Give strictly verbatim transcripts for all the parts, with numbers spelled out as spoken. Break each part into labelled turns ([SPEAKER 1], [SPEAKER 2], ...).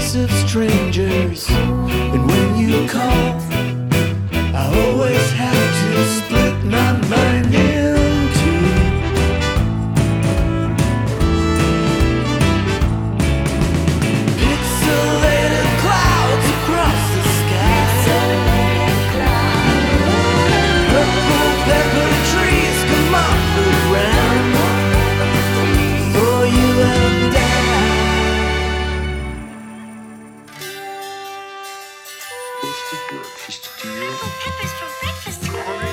[SPEAKER 1] face of strangers. And when you call, I always have to split my mind in two. Pixelated clouds across the sky, purple pepper trees come off the ground for you and I. What's for breakfast, dear?
[SPEAKER 2] Oh, peppers for breakfast.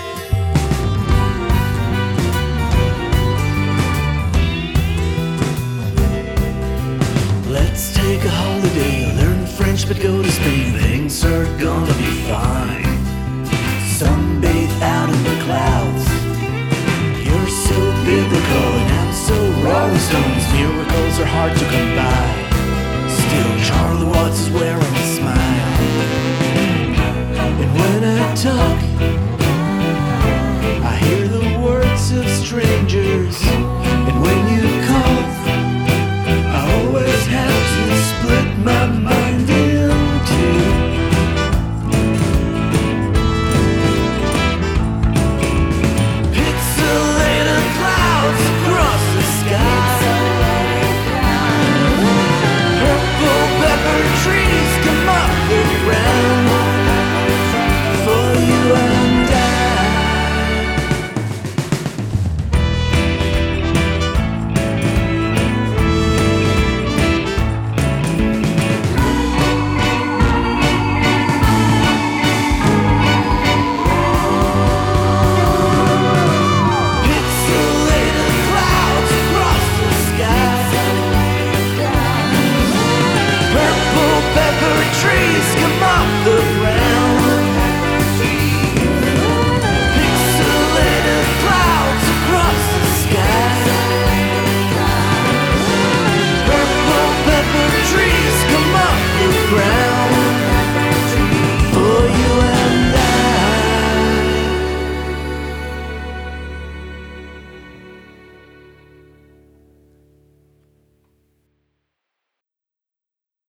[SPEAKER 1] Let's take a holiday, learn French but go to Spain. Things are gonna be fine. Sunbathe out in the clouds. You're so biblical and I'm so Rolling Stones. Miracles are hard to come by.